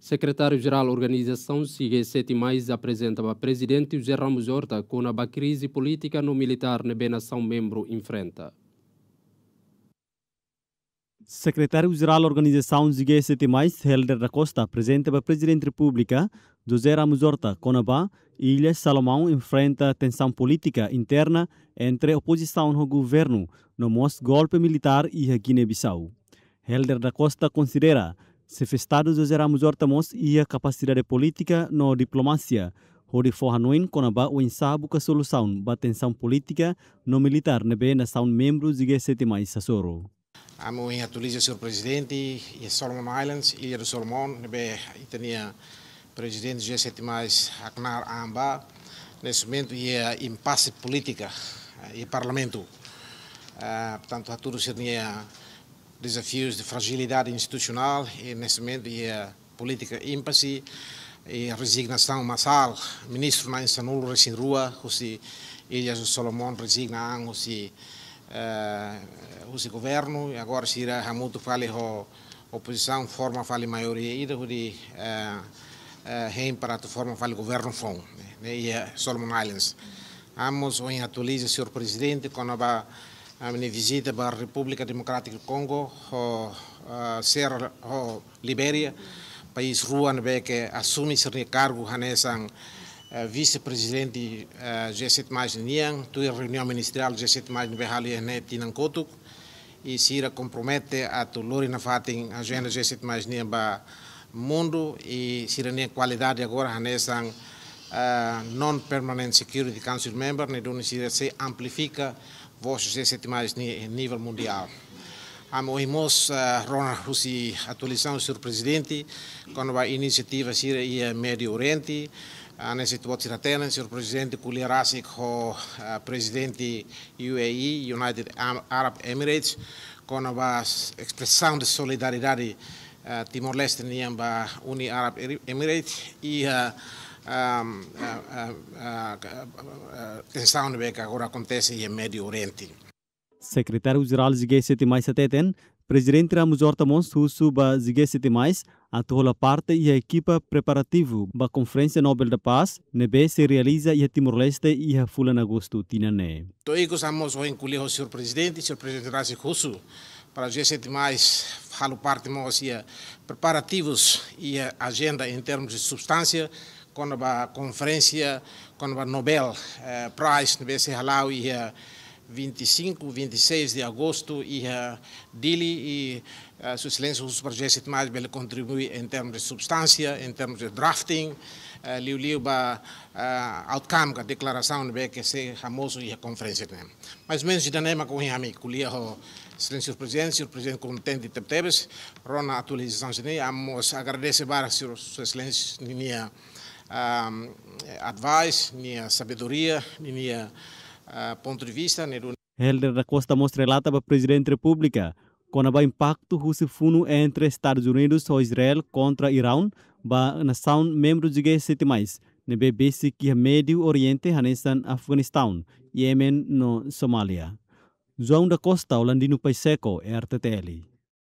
Secretário-Geral da Organização G7+, apresenta a Presidente José Ramos Horta com a crise política no militar na nação membro enfrenta. Secretário-Geral da Organização G7+, Helder da Costa, apresenta a Presidente da República, José Ramos Horta, com a Ilha Salomão enfrenta tensão política interna entre a oposição ao governo no golpe militar e a Guiné-Bissau. Helder da Costa considera se o Estado José Ramos Horta e a capacidade política na diplomacia, onde forranuin com o ensaio a solução da tensão política no militar na nação membros do G7+, Sassoro. Amo em atualiza Sr. Presidente e Solomon Islands, Ilha do Solomon, tinha Presidente G7+, Aknar Amba, nesse momento é impasse política e Parlamento. Portanto, há tudo seria desafios de fragilidade institucional e nesse momento é política impasse e resignação massal. Ministro na Insanul Resinrua, se Ilha do Solomon resigna o governo e agora se irá muito fale a oposição forma fale maioria e de para a forma fale governo fom né Solomon Islands. Amos hoje atualiza Sr. Presidente com a minha visita para a República Democrática do Congo, Serra Libéria, país rua que assume esse cargo nessa vice-presidente G7+, Niang, a reunião ministerial G7+, Nibehali Tinankotuk, e se compromete a tulori na fatin agenda G7+, Niang para mundo e se a qualidade agora nessa non-permanent security council member, onde se amplifica voz G7+ em nível mundial. Hemos a atualização do Sr. Presidente com a iniciativa e Médio Oriente, nessa situação o Sr. Presidente Kuliarasi com o Presidente UAE, United Arab Emirates, com a expressão de solidariedade Timor-Leste com a Uni Arab Emirates e tensão que agora acontece no Médio Oriente. Secretário-Geral do G7+, Ateten, Presidente Ramos Horta suba G7+, atuou a parte e a equipa preparativo da Conferência Nobel da Paz, nebe se realiza e a Timor-Leste e a Fula em agosto, tinane. Todos estamos hoje encolher o Sr. Presidente Rassi Russo, para G7+, falo parte de preparativos e a agenda em termos de substância, com a conferência, com a Nobel Prize, nebe se halau e 25, 26 de agosto e Dili e Sua Excelência o G7+, ele contribui em termos de substância, em termos de drafting, liu ba outcome a declaração que se famoso e a conferência. Mas menos de danema com o amigo culia o Excelência o Presidente contente de tebes, rona atualização se amos agradecer para Sua Excelência minha advice, minha sabedoria, minha ponto de vista. Helder da Costa mostra relata para o Presidente da República com o impacto russo entre Estados Unidos e Israel contra Irão, a nação membro do G7+, nebe basic que Médio Oriente, Hanesan, Afeganistão, Yemen, no Somália. João da Costa, Holandino Paiseco, RTTL.